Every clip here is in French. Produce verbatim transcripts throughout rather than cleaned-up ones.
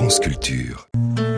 France Culture.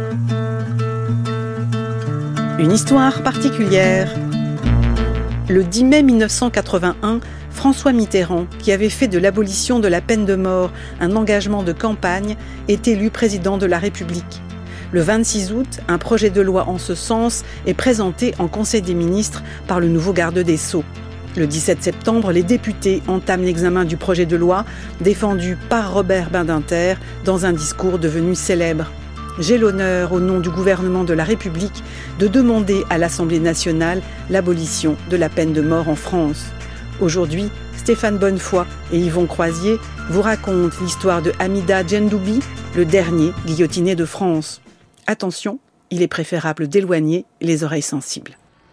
Une histoire particulière. Le dix mai mille neuf cent quatre-vingt-un, François Mitterrand, qui avait fait de l'abolition de la peine de mort un engagement de campagne, est élu président de la République. Le vingt-six août, un projet de loi en ce sens est présenté en Conseil des ministres par le nouveau garde des Sceaux. Le dix-sept septembre, les députés entament l'examen du projet de loi défendu par Robert Badinter dans un discours devenu célèbre. J'ai l'honneur, au nom du gouvernement de la République, de demander à l'Assemblée nationale l'abolition de la peine de mort en France. Aujourd'hui, Stéphane Bonnefoy et Yvon Croisier vous racontent l'histoire de Hamida Djendoubi, le dernier guillotiné de France. Attention, il est préférable d'éloigner les oreilles sensibles.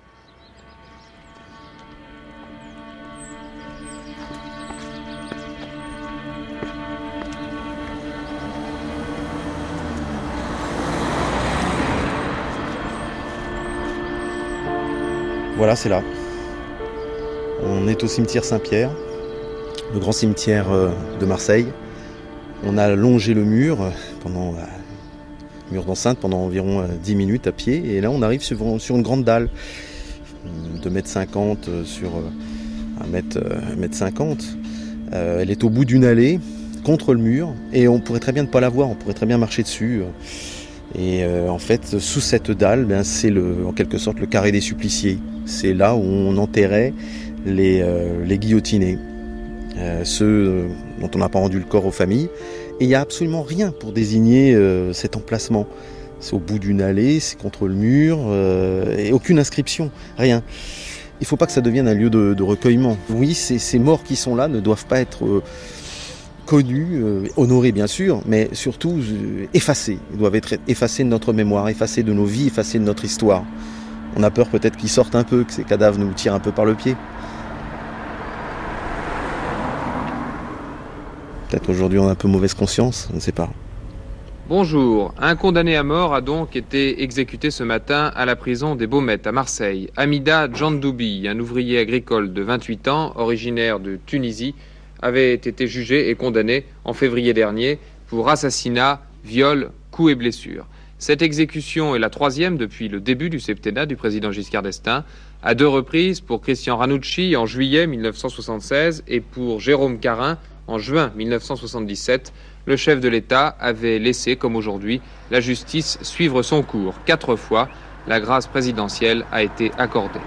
Voilà, c'est là. On est au cimetière Saint-Pierre, le grand cimetière de Marseille. On a longé le mur, pendant, le mur d'enceinte pendant environ dix minutes à pied. Et là, on arrive sur, sur une grande dalle, deux mètres cinquante sur un mètre cinquante. Euh, elle est au bout d'une allée, contre le mur. Et on pourrait très bien ne pas la voir, on pourrait très bien marcher dessus. Et euh, en fait, sous cette dalle, ben, c'est le, en quelque sorte le carré des suppliciés. C'est là où on enterrait les, euh, les guillotinés, euh, ceux euh, dont on n'a pas rendu le corps aux familles. Et il n'y a absolument rien pour désigner euh, cet emplacement. C'est au bout d'une allée, c'est contre le mur, euh, et aucune inscription, rien. Il ne faut pas que ça devienne un lieu de, de recueillement. Oui, ces, ces morts qui sont là ne doivent pas être euh, connus, euh, honorés bien sûr, mais surtout euh, effacés. Ils doivent être effacés de notre mémoire, effacés de nos vies, effacés de notre histoire. On a peur peut-être qu'ils sortent un peu, que ces cadavres nous tirent un peu par le pied. Peut-être aujourd'hui on a un peu mauvaise conscience, on ne sait pas. Bonjour, un condamné à mort a donc été exécuté ce matin à la prison des Baumettes à Marseille. Hamida Djendoubi, un ouvrier agricole de vingt-huit ans, originaire de Tunisie, avait été jugé et condamné en février dernier pour assassinat, viol, coups et blessures. Cette exécution est la troisième depuis le début du septennat du président Giscard d'Estaing, à deux reprises pour Christian Ranucci en juillet mille neuf cent soixante-seize et pour Jérôme Carin en juin mille neuf cent soixante-dix-sept. Le chef de l'État avait laissé, comme aujourd'hui, la justice suivre son cours. Quatre fois, la grâce présidentielle a été accordée.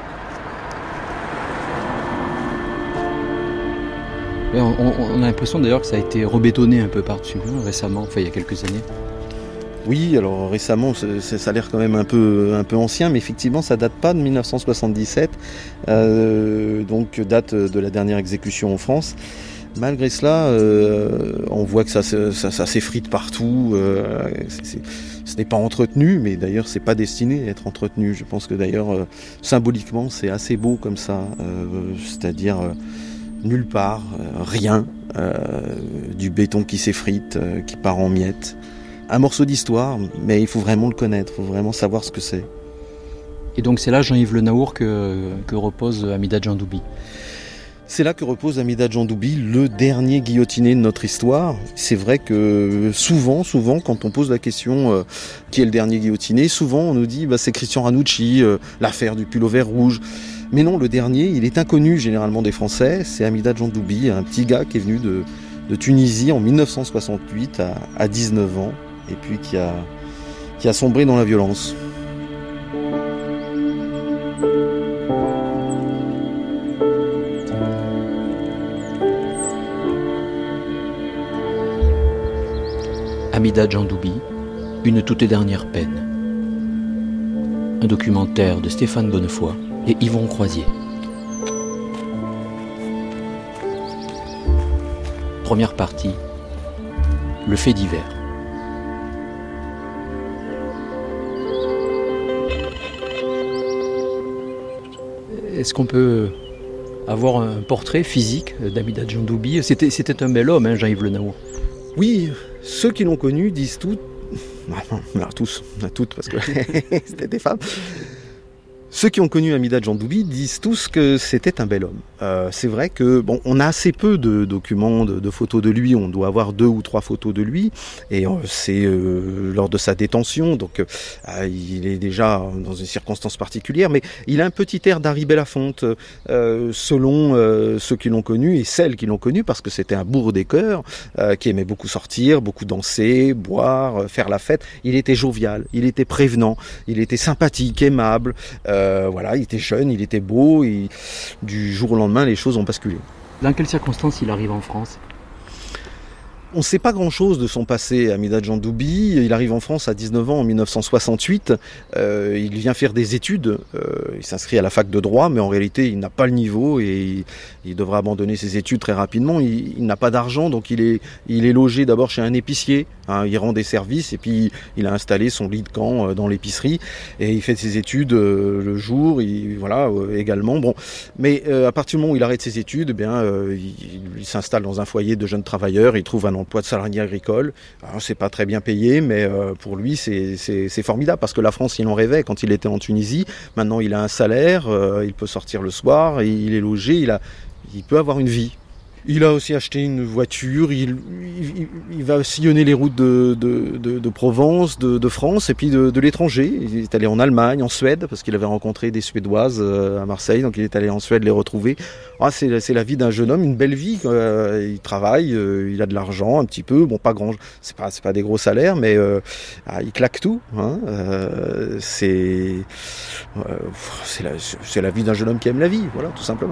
On, on, on a l'impression d'ailleurs que ça a été rebétonné un peu par-dessus hein, récemment, enfin il y a quelques années. Oui, alors récemment, c'est, c'est, ça a l'air quand même un peu, un peu ancien, mais effectivement, ça date pas de mille neuf cent soixante-dix-sept, euh, donc date de la dernière exécution en France. Malgré cela, euh, on voit que ça, ça, ça s'effrite partout. Euh, c'est, c'est, ce n'est pas entretenu, mais d'ailleurs, c'est pas destiné à être entretenu. Je pense que d'ailleurs, euh, symboliquement, c'est assez beau comme ça, euh, c'est-à-dire euh, nulle part, euh, rien, euh, du béton qui s'effrite, euh, qui part en miettes. Un morceau d'histoire, mais il faut vraiment le connaître, il faut vraiment savoir ce que c'est. Et donc c'est là, Jean-Yves Le Naour, que, que repose Hamida Djendoubi. C'est là que repose Hamida Djendoubi, le dernier guillotiné de notre histoire. C'est vrai que souvent, souvent, quand on pose la question euh, qui est le dernier guillotiné, souvent on nous dit bah, c'est Christian Ranucci, euh, l'affaire du pull au vert rouge. Mais non, le dernier, il est inconnu généralement des Français, c'est Hamida Djendoubi, un petit gars qui est venu de, de Tunisie en mille neuf cent soixante-huit à, à dix-neuf ans. Et puis qui a, qui a sombré dans la violence. Hamida Djendoubi, une toute dernière peine. Un documentaire de Stéphane Bonnefoy et Yvon Croisier. Première partie, le fait divers. Est-ce qu'on peut avoir un portrait physique d'Hamida Djendoubi ? C'était, c'était un bel homme, hein, Jean-Yves Le Naour. Oui, ceux qui l'ont connu disent tout. Non, non, tous, toutes, parce que c'était des femmes. Ceux qui ont connu Hamida Djendoubi disent tous que c'était un bel homme. Euh, c'est vrai que bon, on a assez peu de documents, de, de photos de lui. On doit avoir deux ou trois photos de lui, et euh, c'est euh, lors de sa détention. Donc, euh, il est déjà dans une circonstance particulière, mais il a un petit air d'Harry Belafonte, euh, selon euh, ceux qui l'ont connu et celles qui l'ont connu, parce que c'était un bourre des cœurs, euh, qui aimait beaucoup sortir, beaucoup danser, boire, faire la fête. Il était jovial, il était prévenant, il était sympathique, aimable. Euh, voilà, il était jeune, il était beau. Et du jour au lendemain, les choses ont basculé. Dans quelles circonstances il arrive en France ? On ne sait pas grand-chose de son passé, Amida Djandoubi. Il arrive en France à dix-neuf ans en dix-neuf cent soixante-huit. Euh, il vient faire des études. Euh, il s'inscrit à la fac de droit, mais en réalité, il n'a pas le niveau et il, il devra abandonner ses études très rapidement. Il, il n'a pas d'argent, donc il est, il est logé d'abord chez un épicier. Hein, il rend des services et puis il a installé son lit de camp dans l'épicerie et il fait ses études euh, le jour. Il, voilà, euh, également. Bon, mais euh, à partir du moment où il arrête ses études, eh bien, euh, il, il s'installe dans un foyer de jeunes travailleurs. Il trouve un emploi de salarié agricole. Alors, c'est pas très bien payé, mais euh, pour lui, c'est, c'est, c'est formidable parce que la France, il en rêvait quand il était en Tunisie. Maintenant, il a un salaire, euh, il peut sortir le soir, il est logé, il, a, il peut avoir une vie. Il a aussi acheté une voiture, il, il, il va sillonner les routes de, de, de, de Provence, de, de France et puis de, de l'étranger. Il est allé en Allemagne, en Suède, parce qu'il avait rencontré des Suédoises à Marseille, donc il est allé en Suède les retrouver. Ah, c'est, c'est la vie d'un jeune homme, une belle vie. Euh, il travaille, euh, il a de l'argent un petit peu, bon pas grand, c'est pas, c'est pas des gros salaires, mais euh, ah, il claque tout. Hein. Euh, c'est, euh, c'est, la, c'est la vie d'un jeune homme qui aime la vie, voilà, tout simplement.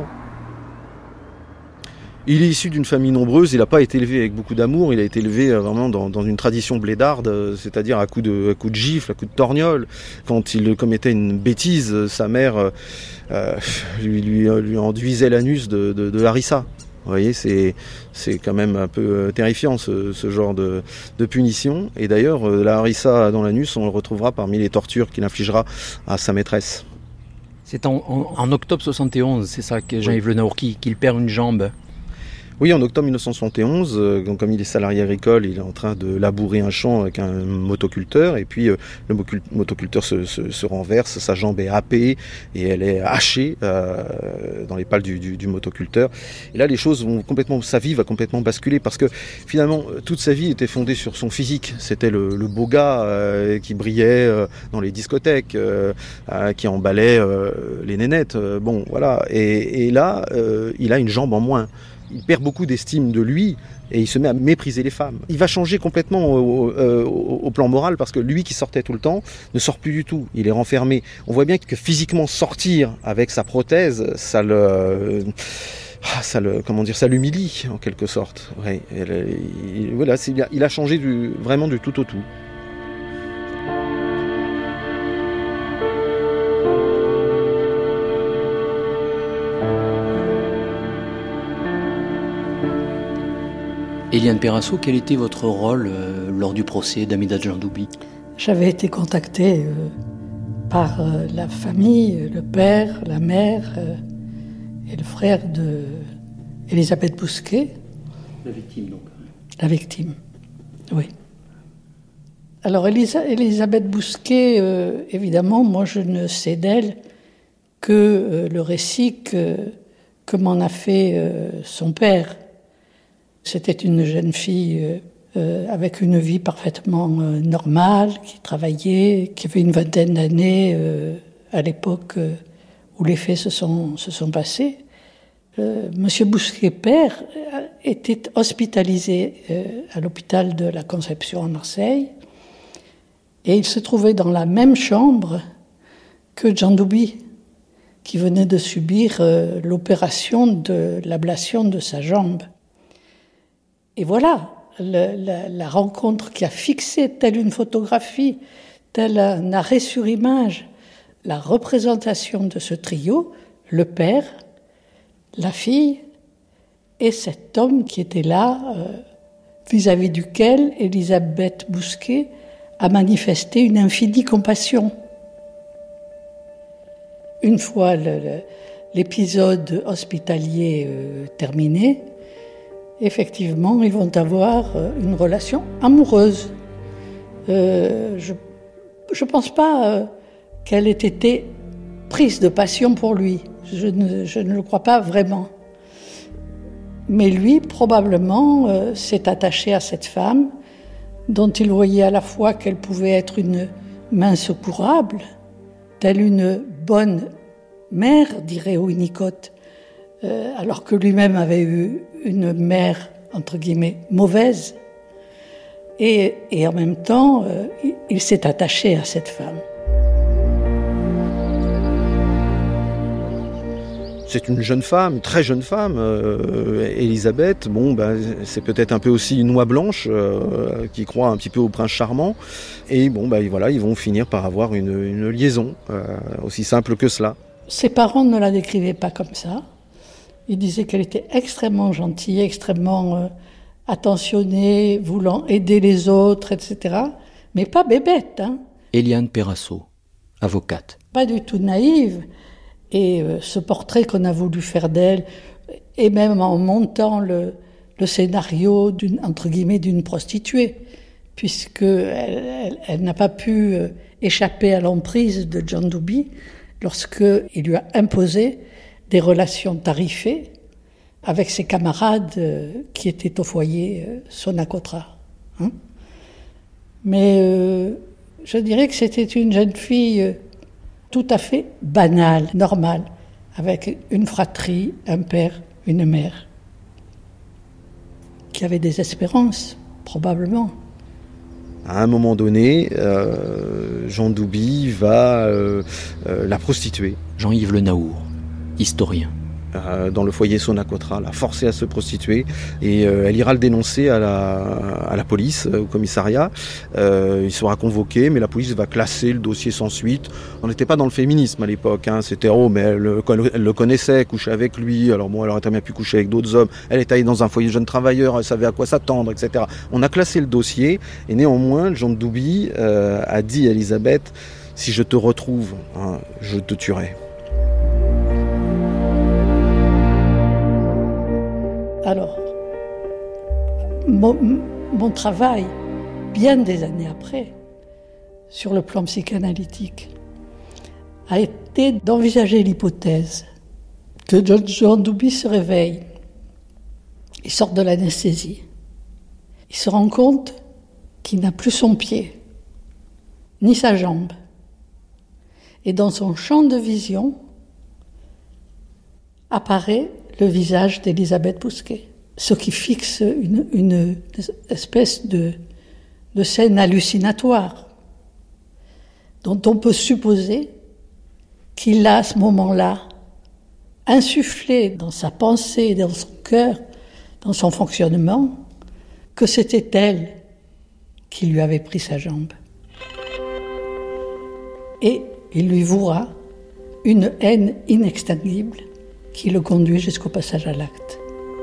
Il est issu d'une famille nombreuse, il n'a pas été élevé avec beaucoup d'amour, il a été élevé vraiment dans, dans une tradition blédarde, c'est-à-dire à coups de, à coups de gifles, à coups de torgnoles. Quand il commettait une bêtise, sa mère euh, lui, lui, lui enduisait l'anus de, de, de harissa. Vous voyez, c'est, c'est quand même un peu terrifiant ce, ce genre de, de punition. Et d'ailleurs, la harissa dans l'anus, on le retrouvera parmi les tortures qu'il infligera à sa maîtresse. C'est en, en, en octobre soixante et onze, c'est ça, que Jean-Yves Le Naour qui, qu'il perd une jambe. Oui, en octobre dix-neuf cent soixante et onze, euh, donc comme il est salarié agricole, il est en train de labourer un champ avec un motoculteur, et puis euh, le motoculteur se, se, se renverse, sa jambe est happée, et elle est hachée euh, dans les pales du, du, du motoculteur. Et là, les choses vont complètement, sa vie va complètement basculer, parce que finalement, toute sa vie était fondée sur son physique. C'était le, le beau gars euh, qui brillait euh, dans les discothèques, euh, euh, qui emballait euh, les nénettes. Euh, bon, voilà. Et, et là, euh, il a une jambe en moins. Il perd beaucoup d'estime de lui et il se met à mépriser les femmes. Il va changer complètement au, au, au plan moral parce que lui qui sortait tout le temps ne sort plus du tout. Il est renfermé. On voit bien que physiquement sortir avec sa prothèse, ça le, ça le, comment dire, ça l'humilie en quelque sorte. Ouais, il, voilà, c'est, il a changé du, vraiment du tout au tout. Eliane Perrasso, quel était votre rôle euh, lors du procès d'Amida Djandoubi ? J'avais été contactée euh, par euh, la famille, le père, la mère euh, et le frère de Elisabeth Bousquet. La victime, donc. La victime, oui. Alors, Elisa, Elisabeth Bousquet, euh, évidemment, moi, je ne sais d'elle que euh, le récit que, que m'en a fait euh, son père. C'était une jeune fille euh, euh, avec une vie parfaitement euh, normale, qui travaillait, qui avait une vingtaine d'années euh, à l'époque euh, où les faits se sont, se sont passés. Euh, Monsieur Bousquet père était hospitalisé euh, à l'hôpital de la Conception à Marseille et il se trouvait dans la même chambre que Djandoubi, qui venait de subir euh, l'opération de l'ablation de sa jambe. Et voilà, le, la, la rencontre qui a fixé telle une photographie, tel un arrêt sur image, la représentation de ce trio, le père, la fille et cet homme qui était là, euh, vis-à-vis duquel Elisabeth Bousquet a manifesté une infinie compassion. Une fois le, le, l'épisode hospitalier euh, terminé, effectivement, ils vont avoir une relation amoureuse. Euh, je ne pense pas euh, qu'elle ait été prise de passion pour lui. Je ne, je ne le crois pas vraiment. Mais lui, probablement, euh, s'est attaché à cette femme dont il voyait à la fois qu'elle pouvait être une main secourable, telle une bonne mère, dirait Winnicott, euh, alors que lui-même avait eu une mère, entre guillemets, mauvaise. Et, et en même temps, euh, il, il s'est attaché à cette femme. C'est une jeune femme, une très jeune femme, euh, Élisabeth. Bon, ben, c'est peut-être un peu aussi une oie blanche euh, qui croit un petit peu au prince charmant. Et bon, ben, voilà, ils vont finir par avoir une, une liaison, euh, aussi simple que cela. Ses parents ne la décrivaient pas comme ça. Ils disaient qu'elle était extrêmement gentille, extrêmement euh, attentionnée, voulant aider les autres, et cetera. Mais pas bébête, hein. Éliane Perrasso, avocate. Pas du tout naïve. Et euh, ce portrait qu'on a voulu faire d'elle, et même en montant le, le scénario d'une, entre guillemets, d'une prostituée, puisque elle, elle, elle n'a pas pu euh, échapper à l'emprise de John Dubie lorsqu'il lui a imposé des relations tarifées avec ses camarades euh, qui étaient au foyer euh, Sonacotra. Hein. Mais euh, je dirais que c'était une jeune fille euh, tout à fait banale, normale, avec une fratrie, un père, une mère, qui avait des espérances, probablement. À un moment donné, euh, Jean Dubie va euh, euh, la prostituer. Jean-Yves Le Naour, historien. Euh, dans le foyer Sonacotra, la forcer à se prostituer, et euh, elle ira le dénoncer à la, à la police, euh, au commissariat. Euh, il sera convoqué, mais la police va classer le dossier sans suite. On n'était pas dans le féminisme à l'époque, hein. C'était oh, mais elle, elle le connaissait, couchait avec lui, alors bon, elle aurait très bien pu coucher avec d'autres hommes, elle est allée dans un foyer de jeunes travailleurs, elle savait à quoi s'attendre, et cetera. On a classé le dossier, et néanmoins, Jean Dubie euh, a dit à Élisabeth, si je te retrouve, hein, je te tuerai. Alors, mon, mon travail, bien des années après, sur le plan psychanalytique, a été d'envisager l'hypothèse que John Dubie se réveille, il sort de l'anesthésie, il se rend compte qu'il n'a plus son pied, ni sa jambe, et dans son champ de vision apparaît le visage d'Élisabeth Bousquet, ce qui fixe une, une espèce de, de scène hallucinatoire, dont on peut supposer qu'il a à ce moment-là insufflé dans sa pensée, dans son cœur, dans son fonctionnement, que c'était elle qui lui avait pris sa jambe. Et il lui vouera une haine inextinguible qui le conduit jusqu'au passage à l'acte.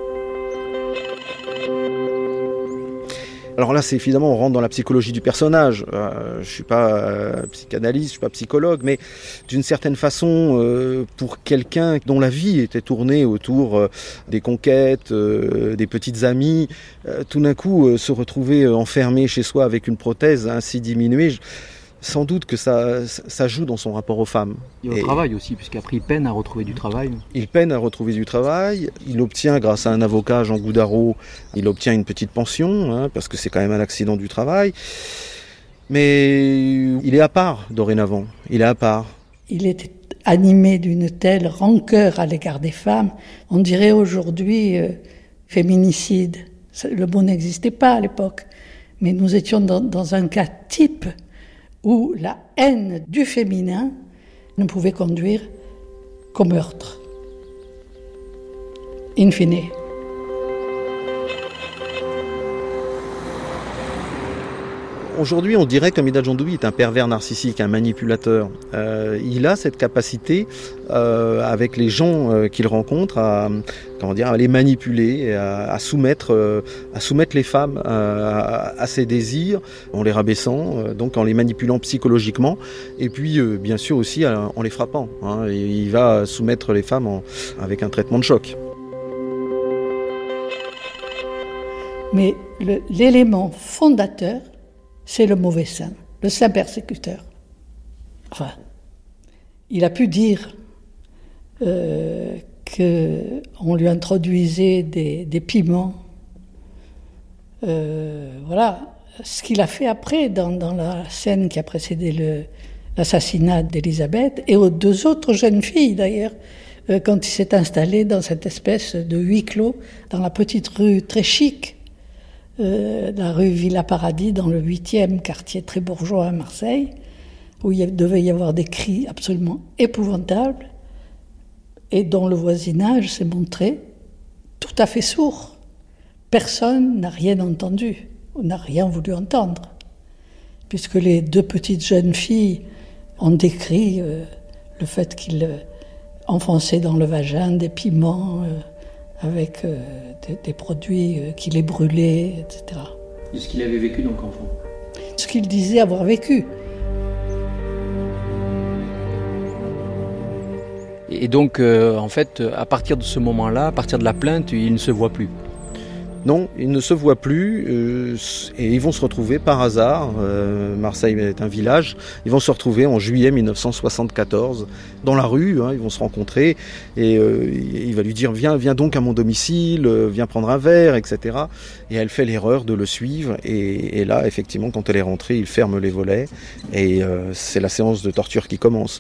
Alors là, c'est évidemment, on rentre dans la psychologie du personnage. Euh, je ne suis pas euh, psychanalyste, je ne suis pas psychologue, mais d'une certaine façon, euh, pour quelqu'un dont la vie était tournée autour euh, des conquêtes, euh, des petites amies, euh, tout d'un coup, euh, se retrouver enfermé chez soi avec une prothèse ainsi diminuée, je, sans doute que ça, ça joue dans son rapport aux femmes. Et au et travail aussi, puisqu'après il peine à retrouver du travail. Il peine à retrouver du travail. Il obtient, grâce à un avocat, Jean Goudaro, il obtient une petite pension, hein, parce que c'est quand même un accident du travail. Mais il est à part, dorénavant. Il est à part. Il était animé d'une telle rancœur à l'égard des femmes. On dirait aujourd'hui euh, féminicide. Le mot n'existait pas à l'époque. Mais nous étions dans, dans un cas type où la haine du féminin ne pouvait conduire qu'au meurtre. In fine. Aujourd'hui, on dirait qu'Amida John Dubie est un pervers narcissique, un manipulateur. Euh, il a cette capacité, euh, avec les gens euh, qu'il rencontre, à, comment dire, à les manipuler, à, à, soumettre, euh, à soumettre les femmes euh, à, à ses désirs, en les rabaissant, euh, donc en les manipulant psychologiquement, et puis euh, bien sûr aussi à, en les frappant. Hein, et il va soumettre les femmes en, avec un traitement de choc. Mais le, l'élément fondateur, c'est le mauvais saint, le saint persécuteur. Enfin, il a pu dire euh, qu'on lui introduisait des, des piments. Euh, voilà. Ce qu'il a fait après, dans, dans la scène qui a précédé le, l'assassinat d'Élisabeth, et aux deux autres jeunes filles d'ailleurs, euh, quand il s'est installé dans cette espèce de huis clos, dans la petite rue très chic, euh, la rue Villa Paradis, dans le huitième quartier très bourgeois à Marseille, où il devait y avoir des cris absolument épouvantables, et dont le voisinage s'est montré tout à fait sourd. Personne n'a rien entendu, n'a rien voulu entendre, puisque les deux petites jeunes filles ont décrit euh, le fait qu'il euh, enfonçait dans le vagin des piments euh, avec euh, des, des produits euh, qui les brûlaient, et cetera. Et ce qu'il avait vécu donc enfant. Ce qu'il disait avoir vécu. Et donc, euh, en fait, à partir de ce moment-là, à partir de la plainte, il ne se voit plus. Non, ils ne se voient plus euh, et ils vont se retrouver par hasard. Euh, Marseille est un village. Ils vont se retrouver en juillet mille neuf cent soixante-quatorze dans la rue. Hein, ils vont se rencontrer et euh, il va lui dire viens, viens donc à mon domicile, viens prendre un verre, et cetera. Et elle fait l'erreur de le suivre. Et, et là, effectivement, quand elle est rentrée, il ferme les volets et euh, c'est la séance de torture qui commence.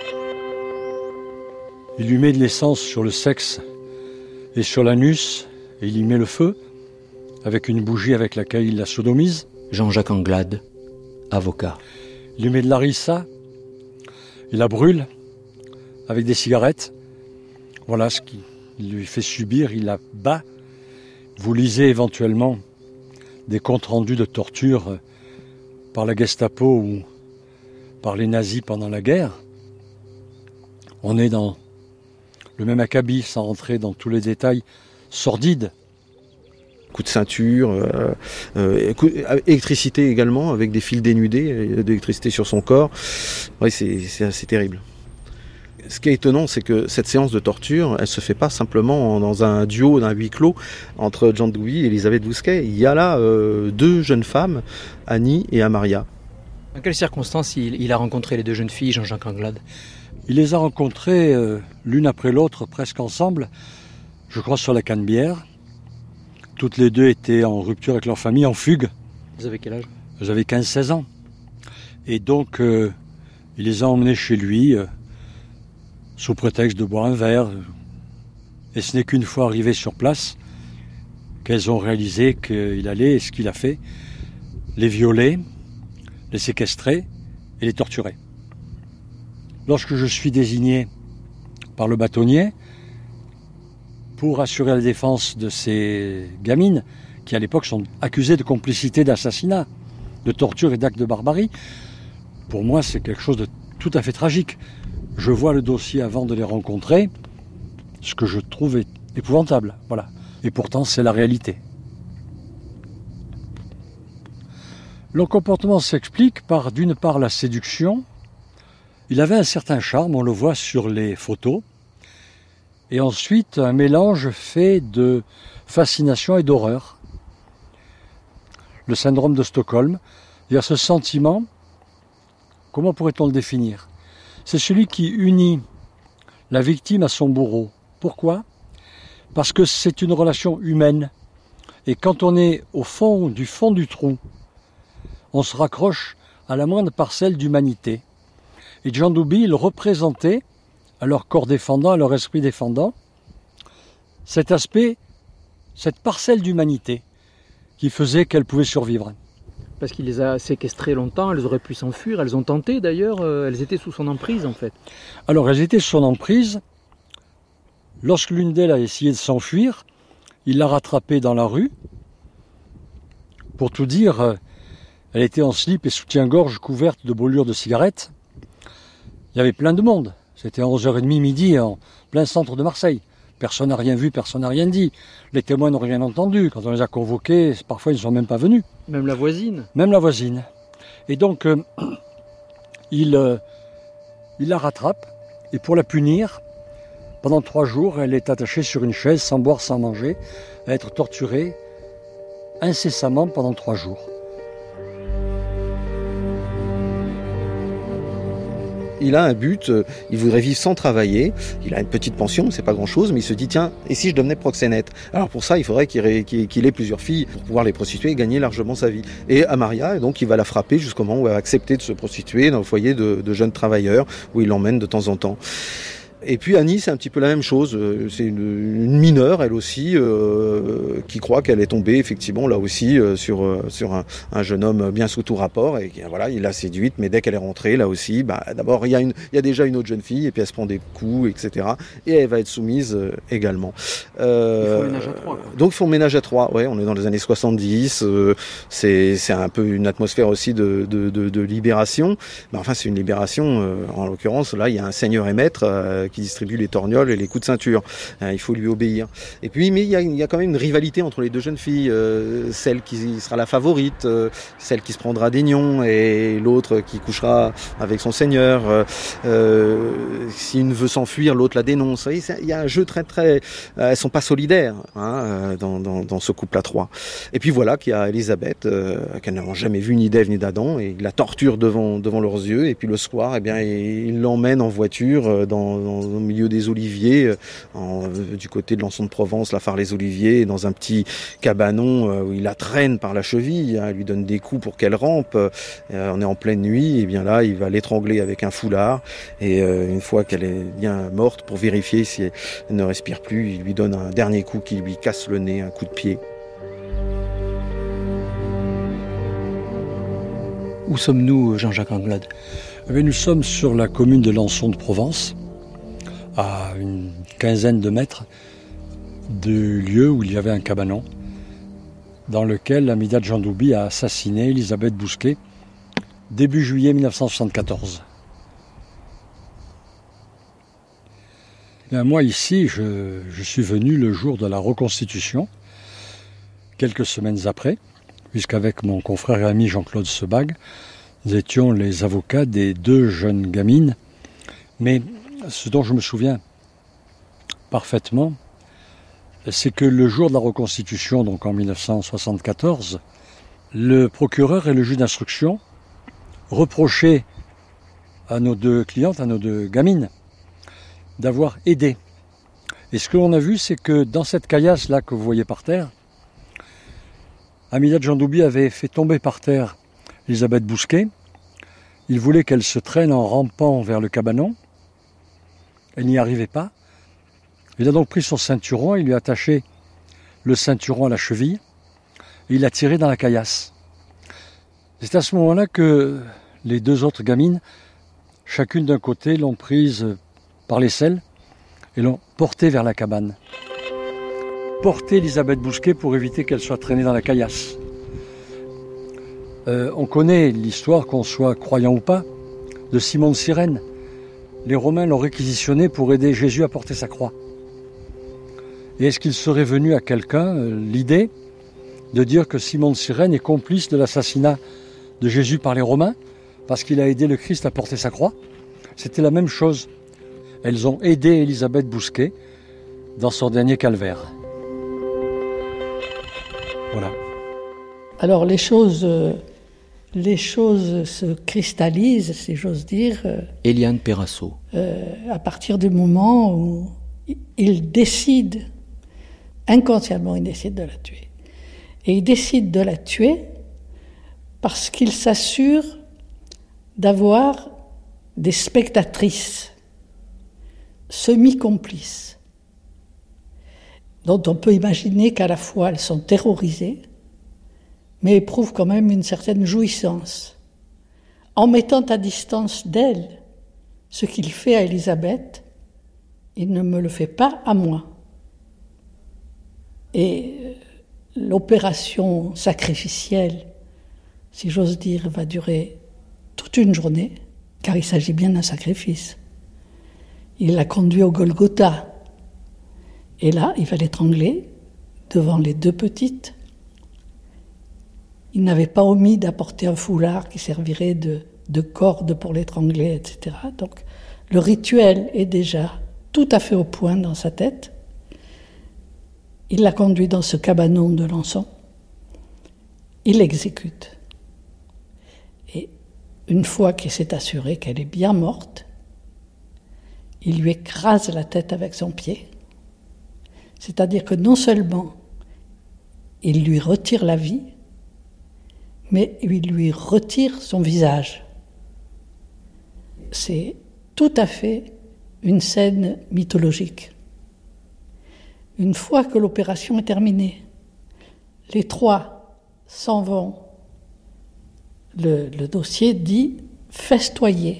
Il lui met de l'essence sur le sexe et sur l'anus et il y met le feu avec une bougie avec laquelle il la sodomise. Jean-Jacques Anglade, avocat. Il lui met de l'harissa, il la brûle avec des cigarettes. Voilà ce qu'il lui fait subir, il la bat. Vous lisez éventuellement des comptes rendus de torture par la Gestapo ou par les nazis pendant la guerre. On est dans le même acabit, sans rentrer dans tous les détails sordides. Coup de ceinture, euh, euh, coup, électricité également, avec des fils dénudés, d'électricité sur son corps. Oui, c'est, c'est assez terrible. Ce qui est étonnant, c'est que cette séance de torture, elle ne se fait pas simplement dans un duo, dans un huis clos, entre Jean Duby et Élisabeth Bousquet. Il y a là euh, deux jeunes femmes, Annie et Amaria. Dans quelles circonstances il, il a rencontré les deux jeunes filles, Jean-Jacques Anglade ? Il les a rencontrées euh, l'une après l'autre, presque ensemble, je crois sur la Canebière. Toutes les deux étaient en rupture avec leur famille, en fugue. Vous avez quel âge ? J'avais quinze seize ans. Et donc, euh, il les a emmenées chez lui, euh, sous prétexte de boire un verre. Et ce n'est qu'une fois arrivées sur place qu'elles ont réalisé qu'il allait, et ce qu'il a fait, les violer, les séquestrer et les torturer. Lorsque je suis désigné par le bâtonnier pour assurer la défense de ces gamines, qui à l'époque sont accusées de complicité d'assassinat, de torture et d'actes de barbarie, pour moi c'est quelque chose de tout à fait tragique. Je vois le dossier avant de les rencontrer, ce que je trouve épouvantable, voilà. Et pourtant c'est la réalité. Le comportement s'explique par d'une part la séduction. Il avait un certain charme, on le voit sur les photos. Et ensuite, un mélange fait de fascination et d'horreur. Le syndrome de Stockholm, il y a ce sentiment, comment pourrait-on le définir ? C'est celui qui unit la victime à son bourreau. Pourquoi ? Parce que c'est une relation humaine. Et quand on est au fond du fond du trou, on se raccroche à la moindre parcelle d'humanité. Et Jean Duby, il représentait, à leur corps défendant, à leur esprit défendant, cet aspect, cette parcelle d'humanité qui faisait qu'elles pouvaient survivre. Parce qu'il les a séquestrées longtemps, elles auraient pu s'enfuir, elles ont tenté d'ailleurs, euh, elles étaient sous son emprise en fait. Alors elles étaient sous son emprise. Lorsque l'une d'elles a essayé de s'enfuir, il l'a rattrapée dans la rue. Pour tout dire, elle était en slip et soutien-gorge couverte de brûlures de cigarettes. Il y avait plein de monde. C'était à onze heures trente midi en plein centre de Marseille. Personne n'a rien vu, personne n'a rien dit. Les témoins n'ont rien entendu. Quand on les a convoqués, parfois ils ne sont même pas venus. Même la voisine. Même la voisine. Et donc, euh, il, euh, il la rattrape. Et pour la punir, pendant trois jours, elle est attachée sur une chaise, sans boire, sans manger, à être torturée incessamment pendant trois jours. Il a un but, il voudrait vivre sans travailler, il a une petite pension, c'est pas grand-chose, mais il se dit tiens, et si je devenais proxénète? Alors pour ça, il faudrait qu'il ait, qu'il ait plusieurs filles pour pouvoir les prostituer et gagner largement sa vie. Et à Maria, donc il va la frapper jusqu'au moment où elle va accepter de se prostituer dans le foyer de, de jeunes travailleurs, où il l'emmène de temps en temps. Et puis Annie, c'est un petit peu la même chose. C'est une, une mineure, elle aussi, euh, qui croit qu'elle est tombée effectivement là aussi euh, sur euh, sur un, un jeune homme bien sous tout rapport. Et voilà, il l'a séduite, mais dès qu'elle est rentrée, là aussi, bah d'abord il y a une, il y a déjà une autre jeune fille, et puis elle se prend des coups, et cetera. Et elle va être soumise euh, également. Euh, il faut ménage à trois. Quoi. Donc il faut ménage à trois. Ouais, on est dans les années soixante-dix. Euh, c'est c'est un peu une atmosphère aussi de de de, de libération. Mais enfin, c'est une libération. Euh, en l'occurrence, là, il y a un seigneur et maître. Euh, qui distribue les torgnoles et les coups de ceinture. Euh, il faut lui obéir. Et puis, mais il y a, il y a quand même une rivalité entre les deux jeunes filles. Euh, celle qui sera la favorite, euh, celle qui se prendra des nions, et l'autre qui couchera avec son seigneur. Euh, si une veut s'enfuir, l'autre la dénonce. Voyez, il y a un jeu très, très... Euh, elles sont pas solidaires hein, dans, dans, dans ce couple à trois. Et puis voilà qu'il y a Élisabeth, euh, qu'elles n'ont jamais vu ni d'Ève ni d'Adam, et il la torture devant, devant leurs yeux. Et puis le soir, eh bien, il l'emmène en voiture dans, dans au milieu des oliviers, en, du côté de l'Anson de Provence, la phare les Oliviers, dans un petit cabanon où il la traîne par la cheville, hein, lui donne des coups pour qu'elle rampe. Euh, on est en pleine nuit, et bien là, il va l'étrangler avec un foulard, et euh, une fois qu'elle est bien morte, pour vérifier si elle ne respire plus, il lui donne un dernier coup qui lui casse le nez, un coup de pied. Où sommes-nous, Jean-Jacques Anglade ? Eh bien, nous sommes sur la commune de l'Anson de Provence, à une quinzaine de mètres du lieu où il y avait un cabanon dans lequel Amida Djandoubi a assassiné Élisabeth Bousquet début juillet mille neuf cent soixante-quatorze. Bien, moi ici, je, je suis venu le jour de la reconstitution, quelques semaines après, puisqu'avec mon confrère et ami Jean-Claude Sebag, nous étions les avocats des deux jeunes gamines. Mais ce dont je me souviens parfaitement, c'est que le jour de la reconstitution, donc en mille neuf cent soixante-quatorze, le procureur et le juge d'instruction reprochaient à nos deux clientes, à nos deux gamines, d'avoir aidé. Et ce que l'on a vu, c'est que dans cette caillasse-là que vous voyez par terre, Amida Djandoubi avait fait tomber par terre Élisabeth Bousquet. Il voulait qu'elle se traîne en rampant vers le cabanon. Elle n'y arrivait pas. Il a donc pris son ceinturon, il lui a attaché le ceinturon à la cheville et il l'a tiré dans la caillasse. C'est à ce moment-là que les deux autres gamines, chacune d'un côté, l'ont prise par l'aisselle et l'ont portée vers la cabane. Porter Élisabeth Bousquet pour éviter qu'elle soit traînée dans la caillasse. Euh, on connaît l'histoire, qu'on soit croyant ou pas, de Simon de Cyrène. Les Romains l'ont réquisitionné pour aider Jésus à porter sa croix. Et est-ce qu'il serait venu à quelqu'un euh, l'idée de dire que Simon de Cyrène est complice de l'assassinat de Jésus par les Romains parce qu'il a aidé le Christ à porter sa croix? C'était la même chose. Elles ont aidé Élisabeth Bousquet dans son dernier calvaire. Voilà. Alors les choses, euh, les choses se cristallisent, si j'ose dire. Euh, Eliane Perrasso. Euh, à partir du moment où il décide, inconsciemment, il décide de la tuer. Et il décide de la tuer parce qu'il s'assure d'avoir des spectatrices semi-complices, dont on peut imaginer qu'à la fois elles sont terrorisées, mais éprouvent quand même une certaine jouissance. En mettant à distance d'elle ce qu'il fait à Élisabeth, il ne me le fait pas à moi. Et l'opération sacrificielle, si j'ose dire, va durer toute une journée, car il s'agit bien d'un sacrifice. Il l'a conduit au Golgotha. Et là, il va l'étrangler devant les deux petites. Il n'avait pas omis d'apporter un foulard qui servirait de, de corde pour l'étrangler, et cetera. Donc, le rituel est déjà tout à fait au point dans sa tête. Il l'a conduit dans ce cabanon de l'Anson. Il l'exécute. Et une fois qu'il s'est assuré qu'elle est bien morte, il lui écrase la tête avec son pied. C'est-à-dire que non seulement il lui retire la vie, mais il lui retire son visage. C'est tout à fait une scène mythologique. Une fois que l'opération est terminée, les trois s'en vont. Le, le dossier dit « festoyer »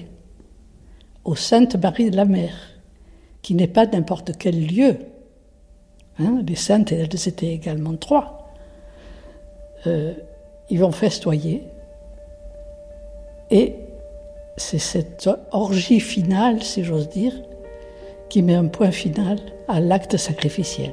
au Sainte-Marie de la Mer, qui n'est pas n'importe quel lieu. Hein, les saintes, elles étaient également trois. Euh, ils vont festoyer. Et c'est cette orgie finale, si j'ose dire, qui met un point final à l'acte sacrificiel.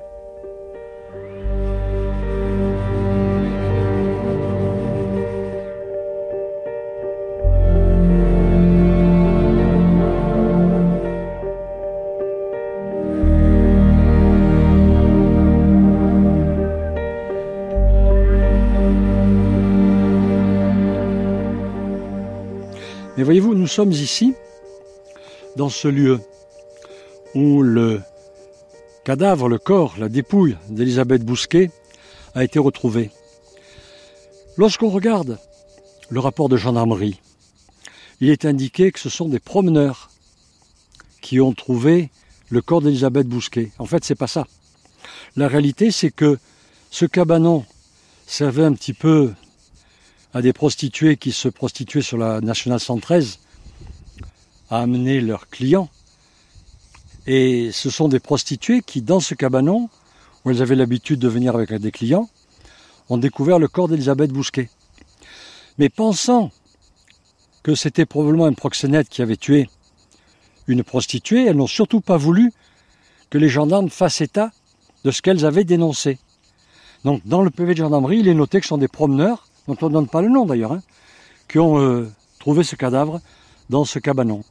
Mais voyez-vous, nous sommes ici, dans ce lieu où le cadavre, le corps, la dépouille d'Élisabeth Bousquet a été retrouvé. Lorsqu'on regarde le rapport de gendarmerie, il est indiqué que ce sont des promeneurs qui ont trouvé le corps d'Élisabeth Bousquet. En fait, c'est pas ça. La réalité, c'est que ce cabanon servait un petit peu à des prostituées qui se prostituaient sur la Nationale cent treize à amener leurs clients. Et ce sont des prostituées qui, dans ce cabanon, où elles avaient l'habitude de venir avec des clients, ont découvert le corps d'Élisabeth Bousquet. Mais pensant que c'était probablement un proxénète qui avait tué une prostituée, elles n'ont surtout pas voulu que les gendarmes fassent état de ce qu'elles avaient dénoncé. Donc dans le P V de gendarmerie, il est noté que ce sont des promeneurs, dont on ne donne pas le nom d'ailleurs, hein, qui ont euh, trouvé ce cadavre dans ce cabanon.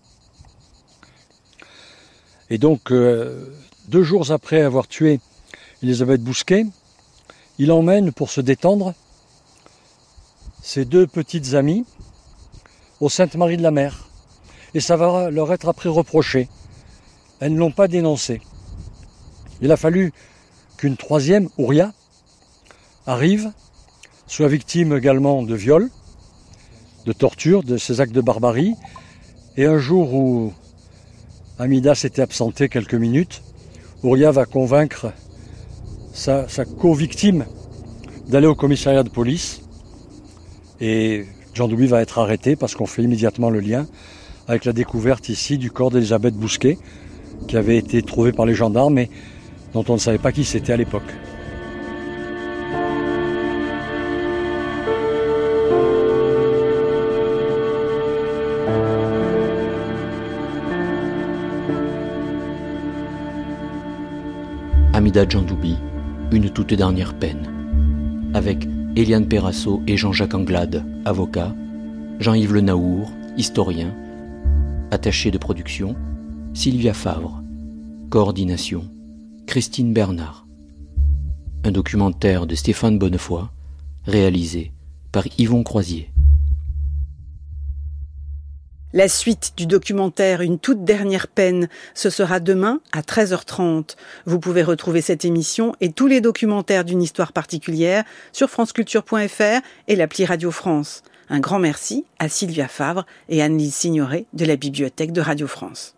Et donc, euh, deux jours après avoir tué Élisabeth Bousquet, il emmène pour se détendre ses deux petites amies au Sainte-Marie de la Mer. Et ça va leur être après reproché. Elles ne l'ont pas dénoncé. Il a fallu qu'une troisième, Ouria, arrive, soit victime également de viol, de torture, de ces actes de barbarie. Et un jour où Hamida s'était absentée quelques minutes, Ouria va convaincre sa, sa co-victime d'aller au commissariat de police. Et Djandoubi va être arrêté parce qu'on fait immédiatement le lien avec la découverte ici du corps d'Élisabeth Bousquet, qui avait été trouvé par les gendarmes et dont on ne savait pas qui c'était à l'époque. Hamida Djandoubi, une toute dernière peine, avec Eliane Pérasso et Jean-Jacques Anglade, avocats, Jean-Yves Le Naour, historien, attaché de production, Sylvia Favre, coordination, Christine Bernard. Un documentaire de Stéphane Bonnefoy, réalisé par Yvon Croisier. La suite du documentaire Une toute dernière peine, ce sera demain à treize heures trente. Vous pouvez retrouver cette émission et tous les documentaires d'une histoire particulière sur franceculture point f r et l'appli Radio France. Un grand merci à Sylvia Favre et Anne-Lise Signoret de la Bibliothèque de Radio France.